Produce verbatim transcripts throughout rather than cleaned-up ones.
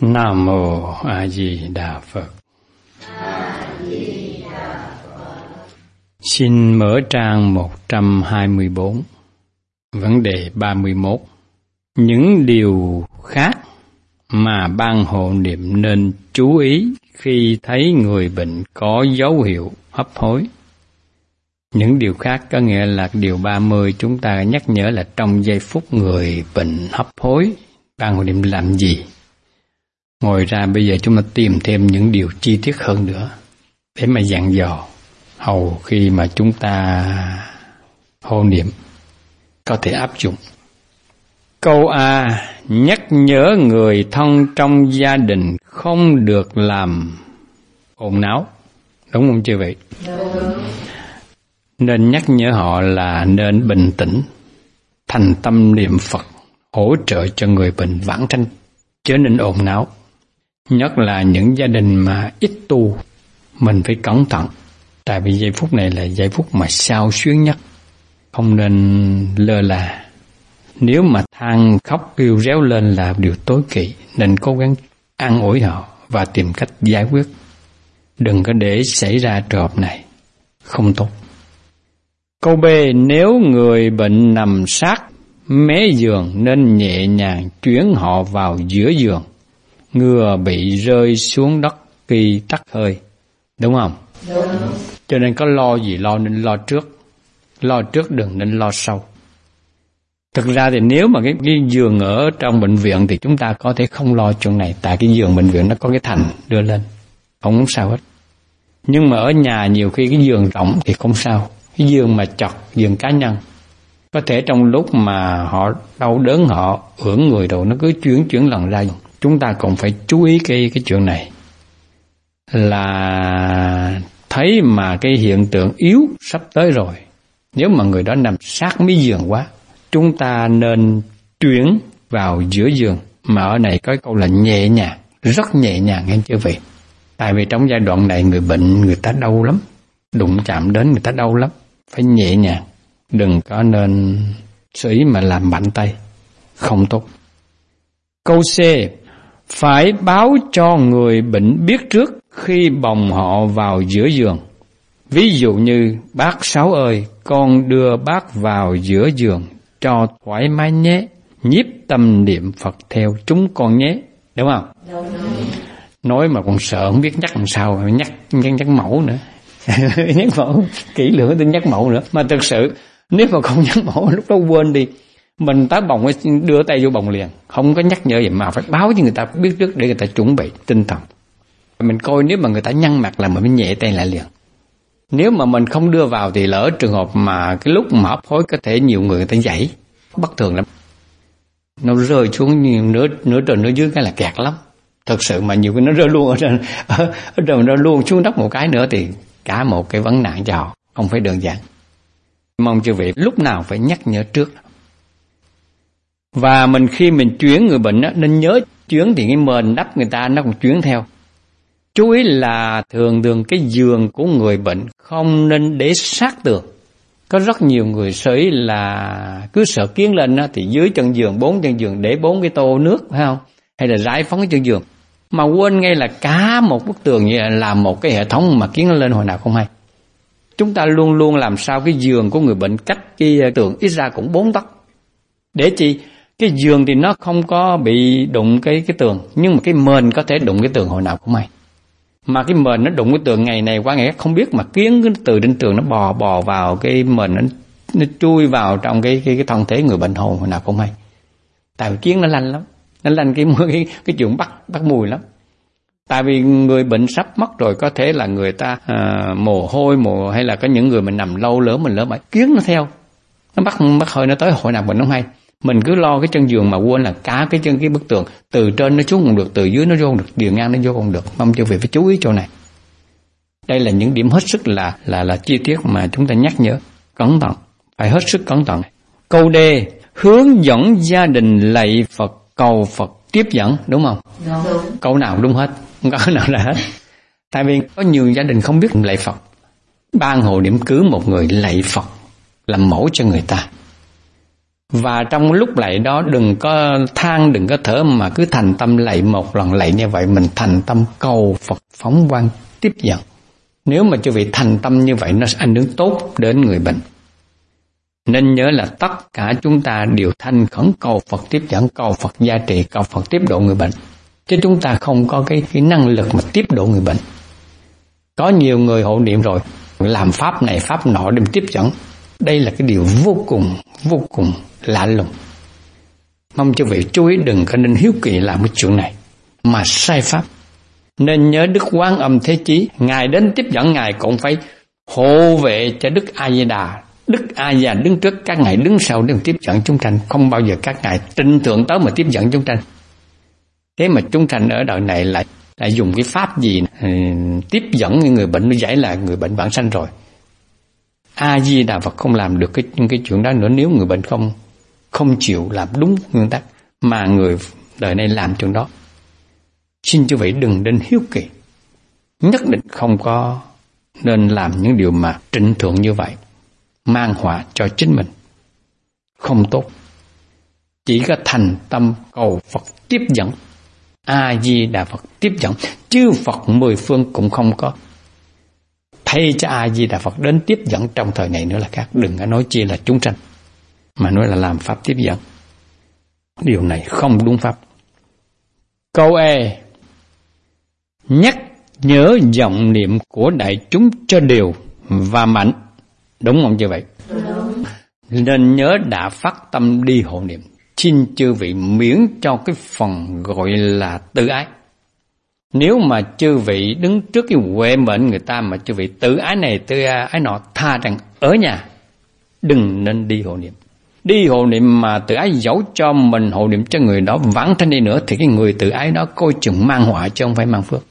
Nam Mô A Di Đà Phật. Xin mở trang một trăm hai mươi bốn, vấn đề ba mươi mốt. Những điều khác mà ban hộ niệm nên chú ý khi thấy người bệnh có dấu hiệu hấp hối. Những điều khác có nghĩa là điều ba mươi chúng ta nhắc nhở là trong giây phút người bệnh hấp hối, ban hộ niệm làm gì? Ngoài ra bây giờ chúng ta tìm thêm những điều chi tiết hơn nữa để mà dặn dò hầu khi mà chúng ta hộ niệm có thể áp dụng. Câu A, nhắc nhở người thân trong gia đình không được làm ồn náo. Đúng không chưa vậy? Đúng. Nên nhắc nhở họ là nên bình tĩnh, thành tâm niệm Phật, hỗ trợ cho người bệnh vãng sanh, chớ nên ồn náo. Nhất là những gia đình mà ít tu, mình phải cẩn thận. Tại vì giây phút này là giây phút mà xao xuyến nhất, không nên lơ là. Nếu mà than khóc kêu réo lên là điều tối kỵ, nên cố gắng an ủi họ và tìm cách giải quyết. Đừng có để xảy ra trường hợp này, không tốt. Câu B, nếu người bệnh nằm sát mé giường nên nhẹ nhàng chuyển họ vào giữa giường, ngừa bị rơi xuống đất khi tắt hơi. Đúng không? Đúng. Cho nên có lo gì lo nên lo trước. Lo trước đừng nên lo sau. Thực ra thì nếu mà cái, cái giường ở trong bệnh viện thì chúng ta có thể không lo chuyện này. Tại cái giường bệnh viện nó có cái thành đưa lên, không sao hết. Nhưng mà ở nhà nhiều khi cái giường rộng thì không sao. Cái giường mà chật, giường cá nhân, có thể trong lúc mà họ đau đớn, họ ưỡn người đầu nó cứ chuyển chuyển lần ra. Chúng ta còn phải chú ý cái, cái chuyện này. Là thấy mà cái hiện tượng yếu sắp tới rồi, nếu mà người đó nằm sát mé giường quá, chúng ta nên chuyển vào giữa giường. Mà ở này có câu là nhẹ nhàng, rất nhẹ nhàng nghe chưa vị. Tại vì trong giai đoạn này người bệnh người ta đau lắm, đụng chạm đến người ta đau lắm. Phải nhẹ nhàng, đừng có nên sĩ mà làm mạnh tay, không tốt. Câu C, phải báo cho người bệnh biết trước khi bồng họ vào giữa giường. Ví dụ như, bác Sáu ơi, con đưa bác vào giữa giường cho thoải mái nhé, nhiếp tâm niệm Phật theo chúng con nhé. Đúng không? Đúng. Nói mà còn sợ không biết nhắc làm sao, nhắc, nhắc, nhắc mẫu nữa. Nhắc mẫu, kỹ lưỡng tôi nhắc mẫu nữa. Mà thực sự, nếu mà không nhắc mẫu, lúc đó quên đi. Mình tới bồng, đưa tay vô bồng liền. Không có nhắc nhở gì mà phải báo cho người ta biết trước để người ta chuẩn bị tinh thần. Mình coi nếu mà người ta nhăn mặt là mình mới nhẹ tay lại liền. Nếu mà mình không đưa vào thì lỡ trường hợp mà cái lúc mà hấp hối có thể nhiều người người ta dãy, bất thường lắm. Nó rơi xuống nửa, nửa trên nửa dưới cái là kẹt lắm. Thật sự mà nhiều cái nó rơi luôn ở trên, ở, ở trên nó luôn xuống đất một cái nữa thì cả một cái vấn nạn cho họ, không phải đơn giản. Mong chư vị lúc nào phải nhắc nhở trước. Và mình khi mình chuyển người bệnh á, nên nhớ chuyển thì cái mền đắp người ta nó còn chuyển theo. Chú ý là thường thường cái giường của người bệnh không nên để sát tường. Có rất nhiều người sở ý là cứ sợ kiến lên á, thì dưới chân giường, bốn chân giường để bốn cái tô nước, phải không? Hay là rải phấn cái chân giường. Mà quên ngay là cả một bức tường như là một cái hệ thống mà kiến nó lên hồi nào không hay. Chúng ta luôn luôn làm sao cái giường của người bệnh cách cái tường ít ra cũng bốn tấc. Để chi? Cái giường thì nó không có bị đụng cái cái tường, nhưng mà cái mền có thể đụng cái tường hồi nào cũng hay. Mà cái mền nó đụng cái tường ngày này qua ngày khác không biết, mà kiến cái từ trên tường nó bò bò vào cái mền, nó, nó chui vào trong cái cái cái thân thể người bệnh hồn hồi nào không hay. Tại vì kiến nó lanh lắm, nó lanh cái cái cái chuyện bắt bắt mùi lắm. Tại vì người bệnh sắp mất rồi, có thể là người ta à, mồ hôi mồ hay là có những người mình nằm lâu lớn mình lớn mãi kiến nó theo, nó bắt bắt hơi nó tới hồi nào mình không hay. Mình cứ lo cái chân giường mà quên là cả cái chân cái bức tường, từ trên nó xuống không được, từ dưới nó vô không được, điều ngang nó vô không được. Mong cho vị phải chú ý chỗ này. Đây là những điểm hết sức là là là chi tiết mà chúng ta nhắc nhở cẩn thận, phải hết sức cẩn thận. Câu D, hướng dẫn gia đình lạy Phật cầu Phật tiếp dẫn, đúng không? Đúng. Câu nào đúng hết, không có câu nào là hết. Tại vì có nhiều gia đình không biết lạy Phật. Ban hộ niệm cứ một người lạy Phật làm mẫu cho người ta. Và trong lúc lạy đó đừng có than, đừng có thở, mà cứ thành tâm lạy một lần lạy như vậy. Mình thành tâm cầu Phật phóng quang tiếp dẫn. Nếu mà chư vị thành tâm như vậy, nó sẽ ảnh hưởng tốt đến người bệnh. Nên nhớ là tất cả chúng ta đều thành khẩn cầu Phật tiếp dẫn, cầu Phật gia trị, cầu Phật tiếp độ người bệnh. Chứ chúng ta không có cái, cái năng lực mà tiếp độ người bệnh. Có nhiều người hộ niệm rồi, làm pháp này pháp nọ để tiếp dẫn. Đây là cái điều vô cùng, vô cùng lạ lùng. Mong cho vị chú ý đừng có nên hiếu kỳ làm cái chuyện này mà sai pháp. Nên nhớ Đức Quán Âm Thế Chí, Ngài đến tiếp dẫn, Ngài cũng phải hộ vệ cho Đức A Di Đà. Đức A Di Đà đứng trước, các ngài đứng sau để tiếp dẫn chúng sanh. Không bao giờ các ngài trinh thượng tới mà tiếp dẫn chúng sanh. Thế mà chúng sanh ở đời này lại lại dùng cái pháp gì tiếp dẫn người bệnh, nó giải là người bệnh vãng sanh rồi. A Di Đà Phật không làm được cái cái chuyện đó nữa nếu người bệnh không không chịu làm đúng nguyên tắc, mà người đời này làm chuyện đó. Xin chư vị đừng nên hiếu kỳ, nhất định không có nên làm những điều mà trịnh thượng như vậy, mang họa cho chính mình, không tốt. Chỉ có thành tâm cầu Phật tiếp dẫn, A Di Đà Phật tiếp dẫn, chư Phật mười phương cũng không có thay cho A Di Đà Phật đến tiếp dẫn trong thời này nữa là khác. Đừng có nói chi là chúng sanh, mà nói là làm pháp tiếp dẫn. Điều này không đúng pháp. Câu E, nhắc nhớ vọng niệm của đại chúng cho đều và mạnh. Đúng không như vậy? Đúng. Nên nhớ đã phát tâm đi hộ niệm. Xin chư vị miễn cho cái phần gọi là tự ái. Nếu mà chư vị đứng trước cái huệ mệnh người ta mà chư vị tự ái này tự ái nọ, tha rằng ở nhà đừng nên đi hộ niệm. Đi hộ niệm mà tự ái, dẫu cho mình hộ niệm cho người đó vãng sanh đi nữa thì cái người tự ái đó coi chừng mang họa chứ không phải mang phước.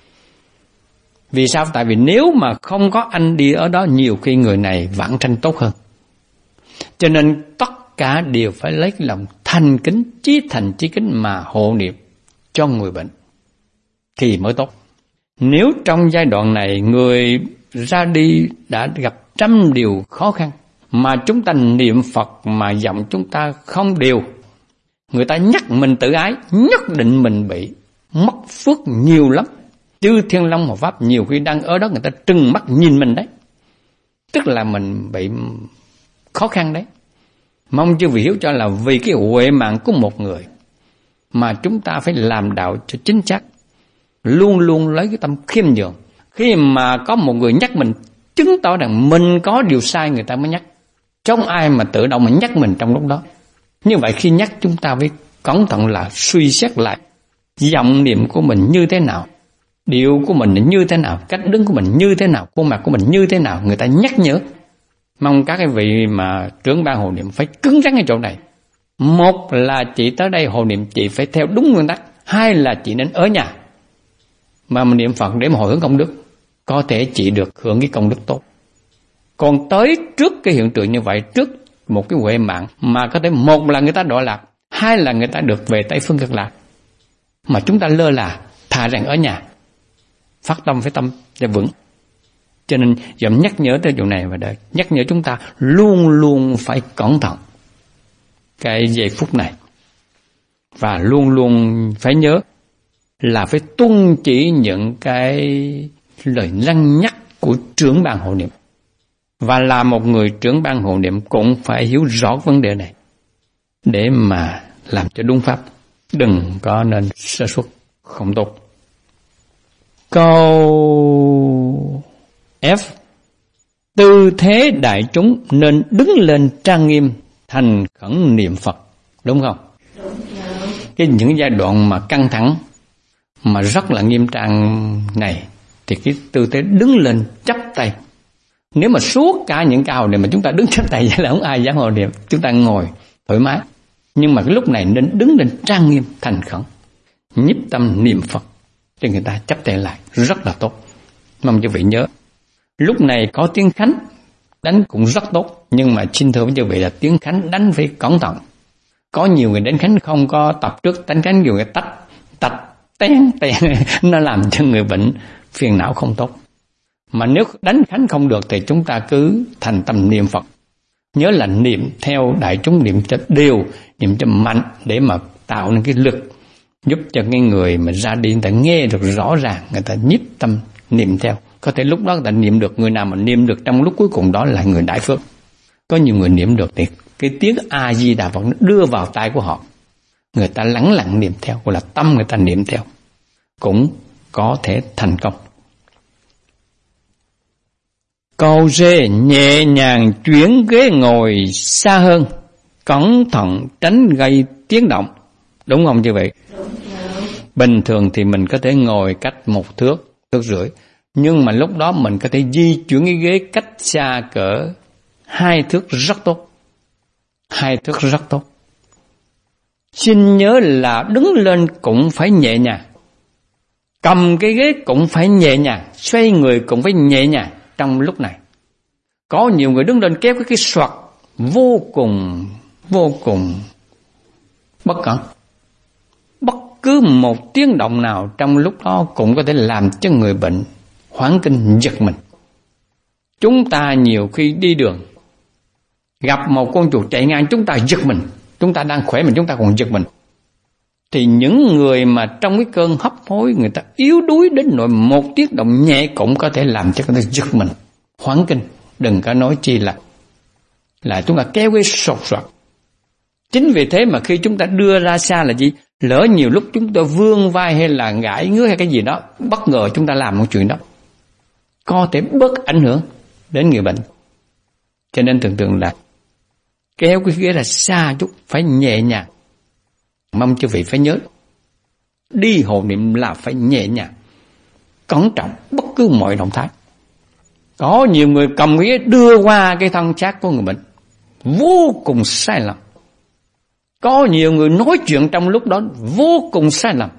Vì sao? Tại vì nếu mà không có anh đi ở đó, nhiều khi người này vãng sanh tốt hơn. Cho nên tất cả đều phải lấy lòng thành kính, chí thành chí kính mà hộ niệm cho người bệnh thì mới tốt. Nếu trong giai đoạn này người ra đi đã gặp trăm điều khó khăn, mà chúng ta niệm Phật mà giọng chúng ta không đều, người ta nhắc mình tự ái, nhất định mình bị mất phước nhiều lắm. Chư Thiên Long Hộ Pháp nhiều khi đang ở đó người ta trừng mắt nhìn mình đấy, tức là mình bị khó khăn đấy. Mong chư vị hiểu cho là vì cái huệ mạng của một người mà chúng ta phải làm đạo cho chính xác, luôn luôn lấy cái tâm khiêm nhường. Khi mà có một người nhắc mình, chứng tỏ rằng mình có điều sai người ta mới nhắc. Trong ai mà tự động mà nhắc mình trong lúc đó. Như vậy khi nhắc chúng ta phải cẩn thận là suy xét lại giọng niệm của mình như thế nào, điệu của mình như thế nào, cách đứng của mình như thế nào, khuôn mặt của mình như thế nào, người ta nhắc nhở. Mong các cái vị mà trưởng ban hộ niệm phải cứng rắn ở chỗ này. Một là chị tới đây hộ niệm chị phải theo đúng nguyên tắc, hai là chị nên ở nhà mà mình niệm Phật để mà hồi hướng công đức, có thể chị được hưởng cái công đức tốt. Còn tới trước cái hiện tượng như vậy, trước một cái huệ mạng mà có thể một là người ta đọa lạc, hai là người ta được về Tây Phương Cực Lạc, mà chúng ta lơ là, thà rằng ở nhà, phát tâm phải tâm để vững. Cho nên dùm nhắc nhớ tới chỗ này và đợi nhắc nhở chúng ta luôn luôn phải cẩn thận cái giây phút này, và luôn luôn phải nhớ là phải tuân chỉ những cái lời lăng nhắc của trưởng ban hộ niệm. Và là một người trưởng ban hộ niệm cũng phải hiểu rõ vấn đề này để mà làm cho đúng pháp, đừng có nên sơ suất không tốt. Câu F, tư thế đại chúng nên đứng lên trang nghiêm thành khẩn niệm Phật, đúng không? Đúng. Cái những giai đoạn mà căng thẳng mà rất là nghiêm trang này thì cái tư thế đứng lên chắp tay. Nếu mà suốt cả những cái hào niệm mà chúng ta đứng chắp tay vậy là không ai dám hộ niệm, chúng ta ngồi thoải mái. Nhưng mà cái lúc này nên đứng lên trang nghiêm thành khẩn, nhiếp tâm niệm Phật cho người ta chắp tay lại, rất là tốt. Mong quý vị nhớ, lúc này có tiếng khánh đánh cũng rất tốt, nhưng mà xin thưa với quý vị là tiếng khánh đánh phải cẩn thận. Có nhiều người đánh khánh không có tập trước đánh khánh, nhiều người tách tách tén tén nó làm cho người bệnh phiền não không tốt. Mà nếu đánh khánh không được thì chúng ta cứ thành tâm niệm Phật, Nhớ là niệm theo đại chúng, niệm cho đều, niệm cho mạnh để mà tạo nên cái lực giúp cho cái người mà ra đi người ta nghe được rõ ràng, người ta nhiếp tâm niệm theo. Có thể lúc đó người ta niệm được, người nào mà niệm được trong lúc cuối cùng đó là người đại phước. Có nhiều người niệm được thì cái tiếng A Di Đà Phật nó đưa vào tai của họ, người ta lắng lặng niệm theo, gọi là tâm người ta niệm theo, cũng có thể thành công. Câu D, nhẹ nhàng chuyển ghế ngồi xa hơn, cẩn thận tránh gây tiếng động. Đúng không như vậy? Bình thường thì mình có thể ngồi cách một thước, thước rưỡi, nhưng mà lúc đó mình có thể di chuyển cái ghế cách xa cỡ hai thước rất tốt. Hai thước rất tốt. Xin nhớ là đứng lên cũng phải nhẹ nhàng, cầm cái ghế cũng phải nhẹ nhàng, xoay người cũng phải nhẹ nhàng trong lúc này. Có nhiều người đứng lên kéo cái cái soạt vô cùng, vô cùng bất cẩn. Bất cứ một tiếng động nào trong lúc đó cũng có thể làm cho người bệnh hoảng kinh giật mình. Chúng ta nhiều khi đi đường, gặp một con chuột chạy ngang chúng ta giật mình. Chúng ta đang khỏe mình chúng ta còn giật mình. Thì những người mà trong cái cơn hấp hối, người ta yếu đuối đến nỗi một tiếng động nhẹ cũng có thể làm cho người ta giật mình, hoảng kinh. Đừng có nói chi là là chúng ta kéo cái sột soạt. Chính vì thế mà khi chúng ta đưa ra xa là gì? Lỡ nhiều lúc chúng ta vươn vai hay là gãi ngứa hay cái gì đó, bất ngờ chúng ta làm một chuyện đó, có thể bớt ảnh hưởng đến người bệnh. Cho nên tưởng tượng là kéo cái ghế là xa chút, phải nhẹ nhàng. Mong chư vị phải nhớ, đi hộ niệm là phải nhẹ nhàng, cẩn trọng bất cứ mọi động thái. Có nhiều người cầm ghế đưa qua cái thân xác của người bệnh, vô cùng sai lầm. Có nhiều người nói chuyện trong lúc đó vô cùng sai lầm.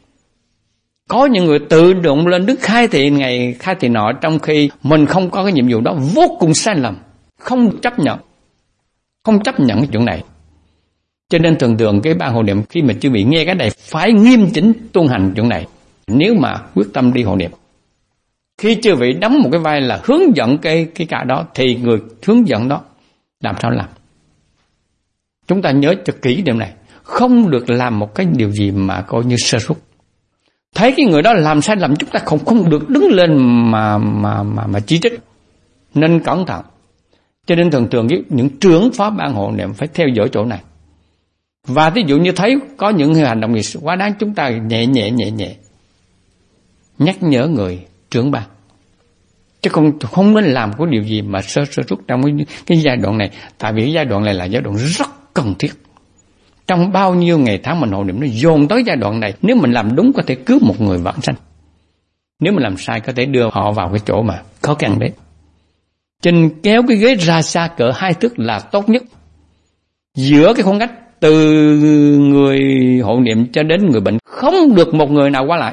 Có những người tự động lên đứng khai thị ngày khai thị nọ, trong khi mình không có cái nhiệm vụ đó, vô cùng sai lầm, không chấp nhận, không chấp nhận cái chuyện này. Cho nên thường thường cái ban hộ niệm khi mà chư vị nghe cái này phải nghiêm chỉnh tuân hành chuyện này. Nếu mà quyết tâm đi hộ niệm, khi chư vị đóng một cái vai là hướng dẫn cái cái cả đó, thì người hướng dẫn đó làm sao làm. Chúng ta nhớ cho kỹ điểm này, không được làm một cái điều gì mà coi như sơ suất. Thấy cái người đó làm sai lầm, chúng ta không không được đứng lên mà mà mà mà chỉ trích, nên cẩn thận. Cho nên thường thường những trưởng phó ban hộ niệm phải theo dõi chỗ này. Và ví dụ như thấy có những hành động gì quá đáng, chúng ta nhẹ nhẹ nhẹ nhẹ nhắc nhở người trưởng ban, chứ không không nên làm cái điều gì mà sơ sơ suất trong cái, cái giai đoạn này. Tại vì cái giai đoạn này là giai đoạn rất cần thiết. Trong bao nhiêu ngày tháng mình hộ niệm nó dồn tới giai đoạn này, nếu mình làm đúng có thể cứu một người vãng sanh, nếu mình làm sai có thể đưa họ vào cái chỗ mà khó khăn đấy. Cho nên kéo cái ghế ra xa cỡ hai thước là tốt nhất. Giữa cái khoảng cách từ người hộ niệm cho đến người bệnh không được một người nào qua lại,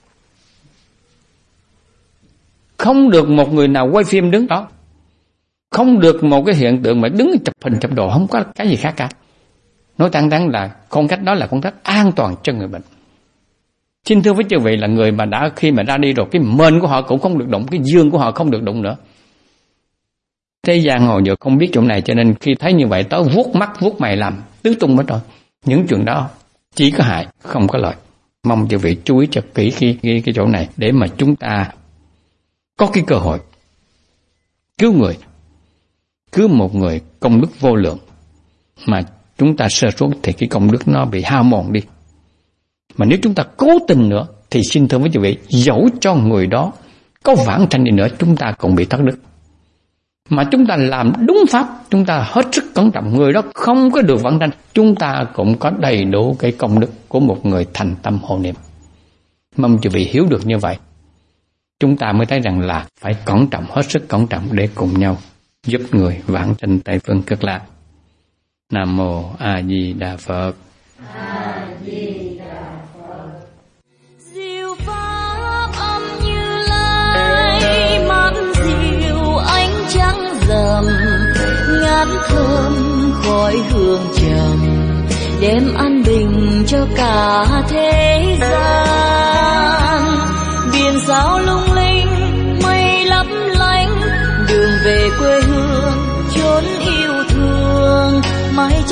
không được một người nào quay phim đứng đó, không được một cái hiện tượng mà đứng chụp hình chụp đồ, không có cái gì khác cả. Nói thẳng thắn là khoảng cách đó là khoảng cách an toàn cho người bệnh. Xin thưa với chư vị là người mà đã khi mà ra đi rồi, cái mền của họ cũng không được động, cái dương của họ không được động nữa. Thế gian hồi giờ không biết chỗ này, cho nên khi thấy như vậy tới vuốt mắt vuốt mày làm tứ tung hết rồi. Những chuyện đó chỉ có hại không có lợi. Mong chư vị chú ý cho kỹ cái, cái, cái chỗ này để mà chúng ta có cái cơ hội cứu người, cứu một người công đức vô lượng. Mà chúng ta sơ suất thì cái công đức nó bị hao mòn đi. Mà nếu chúng ta cố tình nữa thì xin thưa với quý vị, dẫu cho người đó có vãng sanh đi nữa, chúng ta cũng bị thất đức. Mà chúng ta làm đúng pháp, chúng ta hết sức cẩn trọng, người đó không có được vãng sanh, chúng ta cũng có đầy đủ cái công đức của một người thành tâm hộ niệm. Mong quý vị hiểu được như vậy, chúng ta mới thấy rằng là phải cẩn trọng, hết sức cẩn trọng để cùng nhau giúp người vãng sanh Tây phương Cực Lạc. Nam mô A Di Đà Phật. A Di Đà Phật. Diệu pháp âm Như Lai, mắt diệu ánh trắng rằm, ngát thơm khói hương trầm, đem an bình cho cả thế gian. Biển sao lung linh, mây lấp lánh, đường về quê hương chốn yêu thương.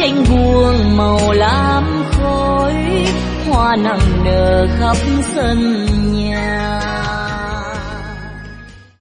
tranh buông màu lam khói, hoa nặng nở khắp sân nhà.